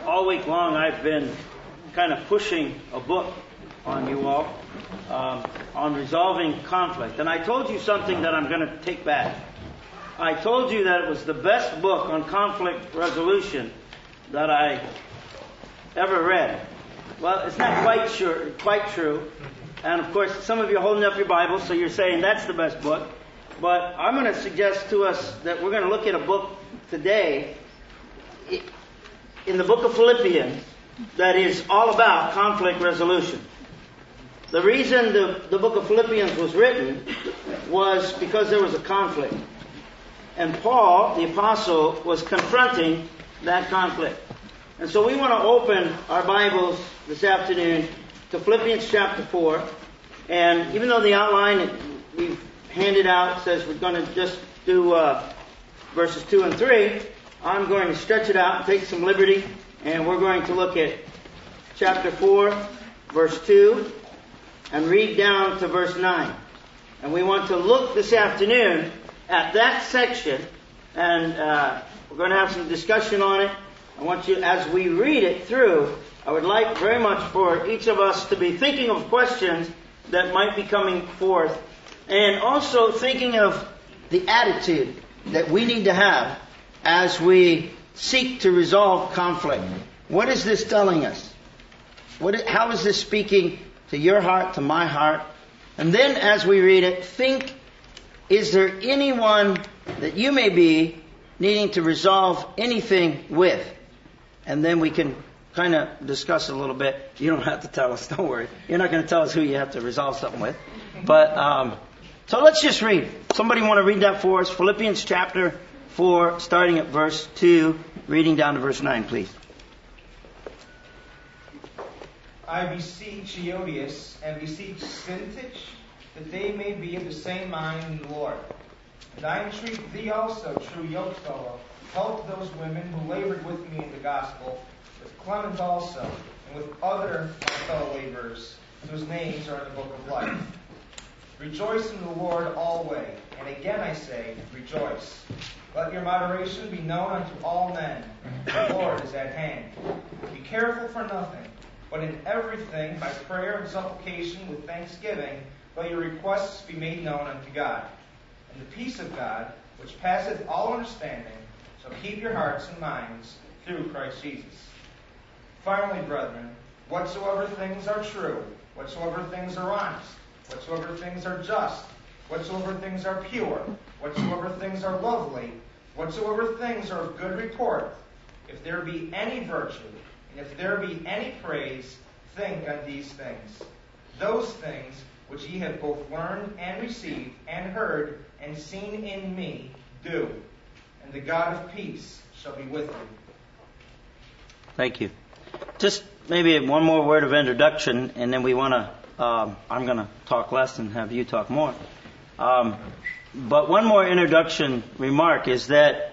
all week long I've been kind of pushing a book on you all on resolving conflict. And I told you something that I'm going to take back. I told you that it was the best book on conflict resolution that I ever read. Well, it's not quite true. And of course, some of you are holding up your Bibles, so you're saying that's the best book. But I'm going to suggest to us that we're going to look at a book today in the book of Philippians that is all about conflict resolution. The reason the book of Philippians was written was because there was a conflict. And Paul, the apostle, was confronting that conflict. And so we want to open our Bibles this afternoon to Philippians chapter 4. And even though the outline we've handed out says we're going to just do verses 2 and 3, I'm going to stretch it out and take some liberty. And we're going to look at chapter 4, verse 2, and read down to verse 9. And we want to look this afternoon at that section, and we're going to have some discussion on it. I want you, as we read it through, I would like very much for each of us to be thinking of questions that might be coming forth, and also thinking of the attitude that we need to have as we seek to resolve conflict. What is this telling us? How is this speaking to your heart, to my heart? And then as we read it, think, is there anyone that you may be needing to resolve anything with? And then we can kind of discuss a little bit. You don't have to tell us, don't worry. You're not going to tell us who you have to resolve something with. But so let's just read. Somebody want to read that for us? Philippians chapter 4, starting at verse 2, reading down to verse 9, please. I beseech Euodias and beseech Syntyche that they may be of the same mind in the Lord. And I entreat thee also, true yokefellow, help those women who labored with me in the gospel, with Clement also, and with other my fellow laborers, whose names are in the book of life. Rejoice in the Lord always, and again I say, rejoice. Let your moderation be known unto all men. The Lord is at hand. Be careful for nothing, but in everything, by prayer and supplication with thanksgiving, let your requests be made known unto God. And the peace of God, which passeth all understanding, shall keep your hearts and minds through Christ Jesus. Finally, brethren, whatsoever things are true, whatsoever things are honest, whatsoever things are just, whatsoever things are pure, whatsoever things are lovely, whatsoever things are of good report, if there be any virtue, and if there be any praise, think on these things. Those things which ye have both learned and received and heard and seen in me, do. And the God of peace shall be with you. Thank you. Just maybe one more word of introduction, and then we want to, I'm going to talk less and have you talk more. But one more introduction remark is that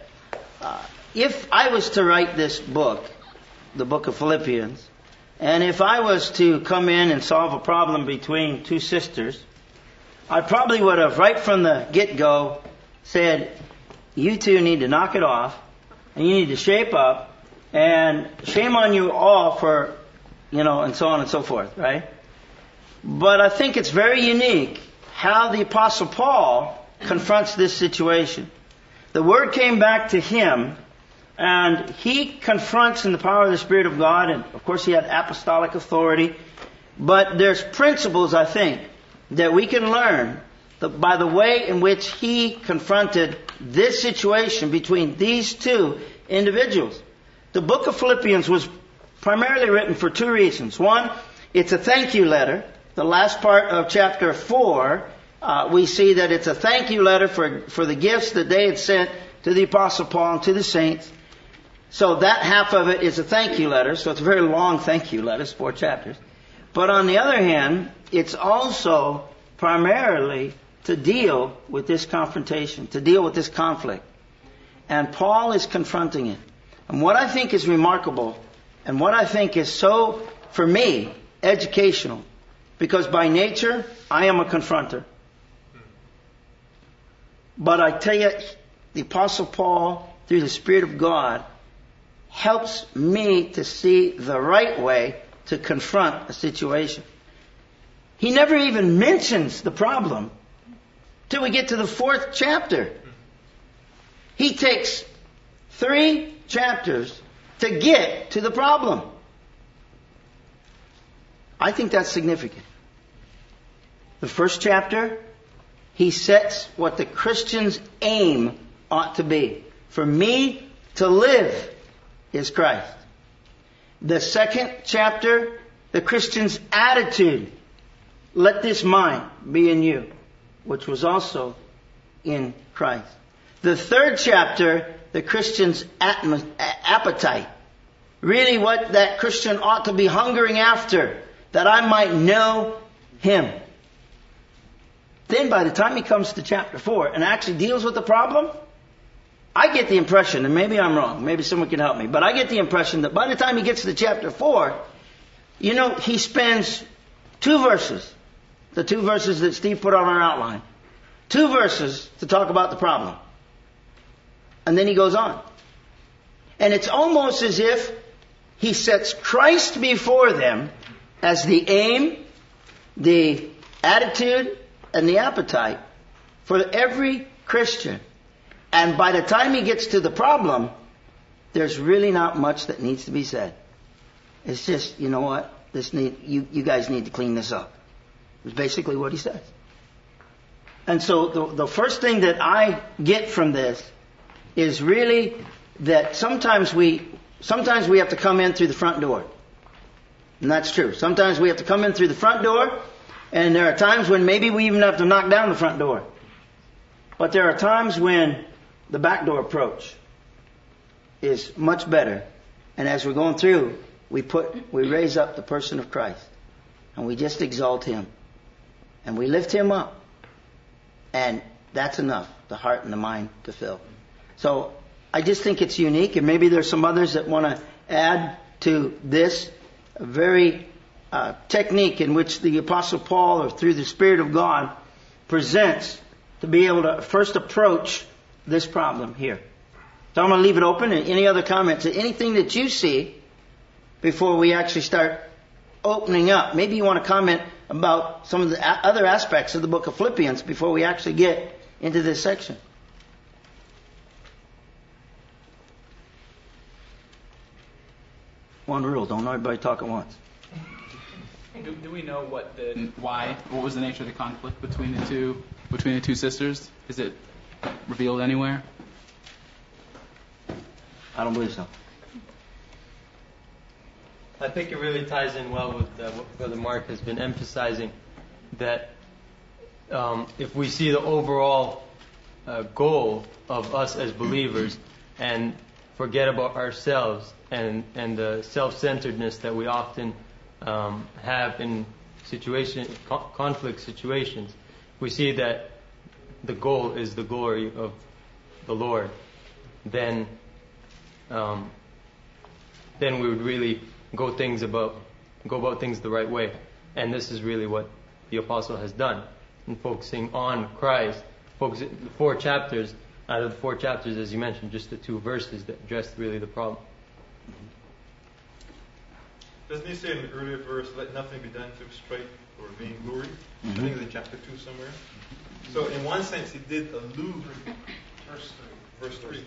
if I was to write this book, the book of Philippians, and if I was to come in and solve a problem between two sisters, I probably would have right from the get-go said, you two need to knock it off, and you need to shape up, and shame on you all for, and so on and so forth, right? But I think it's very unique how the Apostle Paul confronts this situation. The word came back to him, and he confronts in the power of the Spirit of God, and of course he had apostolic authority. But there's principles, I think, that we can learn by the way in which he confronted this situation between these two individuals. The book of Philippians was primarily written for two reasons. One, it's a thank you letter. The last part of chapter 4, we see that it's a thank you letter for the gifts that they had sent to the Apostle Paul and to the saints. So that half of it is a thank you letter. So it's a very long thank you letter, it's 4 chapters. But on the other hand, it's also primarily to deal with this confrontation, to deal with this conflict. And Paul is confronting it. And what I think is remarkable, and what I think is so, for me, educational, because by nature, I am a confronter. But I tell you, the Apostle Paul, through the Spirit of God, helps me to see the right way to confront a situation. He never even mentions the problem till we get to the 4th chapter. He takes 3 chapters to get to the problem. I think that's significant. The 1st chapter, he sets what the Christian's aim ought to be. For me to live is Christ. The 2nd chapter, the Christian's attitude. Let this mind be in you, which was also in Christ. The 3rd chapter, the Christian's appetite. Really what that Christian ought to be hungering after, that I might know Him. Then by the time he comes to chapter 4 and actually deals with the problem, I get the impression, and maybe I'm wrong, maybe someone can help me, but I get the impression that by the time he gets to chapter 4, he spends 2 verses, the 2 verses that Steve put on our outline, 2 verses to talk about the problem. And then he goes on. And it's almost as if he sets Christ before them as the aim, the attitude, and the appetite for every Christian. And by the time he gets to the problem, there's really not much that needs to be said. It's just, you know what? You guys need to clean this up. It's basically what he says. And so the first thing that I get from this is really that sometimes we have to come in through the front door. And that's true. Sometimes we have to come in through the front door, and there are times when maybe we even have to knock down the front door. But there are times when the back door approach is much better. And as we're going through, we raise up the person of Christ. And we just exalt Him. And we lift Him up. And that's enough, the heart and the mind to fill. So I just think it's unique, and maybe there's some others that want to add to this very technique in which the Apostle Paul, or through the Spirit of God, presents to be able to first approach this problem here. So I'm going to leave it open. And any other comments, anything that you see before we actually start opening up. Maybe you want to comment about some of the other aspects of the book of Philippians before we actually get into this section. One rule, don't everybody talk at once. Do we know what was the nature of the conflict between the two sisters? Is it revealed anywhere? I don't believe so. I think it really ties in well with what Brother Mark has been emphasizing, that if we see the overall goal of us as believers and forget about ourselves and the self-centeredness that we often have in conflict situations, we see that the goal is the glory of the Lord, then we would really go about things the right way. And this is really what the apostle has done in focusing on Christ. The 4 chapters, out of the 4 chapters, as you mentioned, just the 2 verses that addressed really the problem. Doesn't he say in the earlier verse, let nothing be done through strife or vain glory? I think it's in chapter 2 somewhere. So in one sense he did allude, verse 3.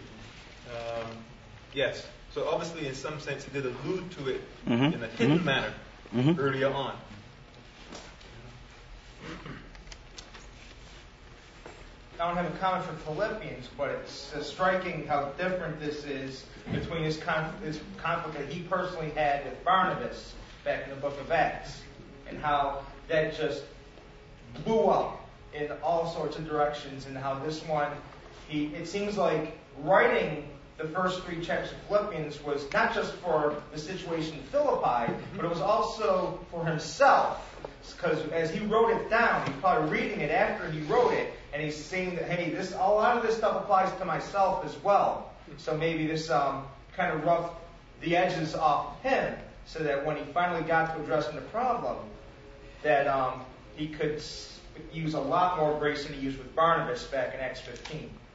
Yes. So obviously in some sense he did allude to it in a hidden manner earlier on. I don't have a comment for Philippians, but it's striking how different this is between his conflict that he personally had with Barnabas back in the book of Acts, and how that just blew up in all sorts of directions, and how this one, it seems like writing the first 3 chapters of Philippians was not just for the situation in Philippi, but it was also for himself. Because as he wrote it down, he started reading it after he wrote it, and he's saying that, hey, a lot of this stuff applies to myself as well. So maybe this kind of roughed the edges off him, so that when he finally got to addressing the problem, that he could use a lot more grace than he used with Barnabas back in Acts 15.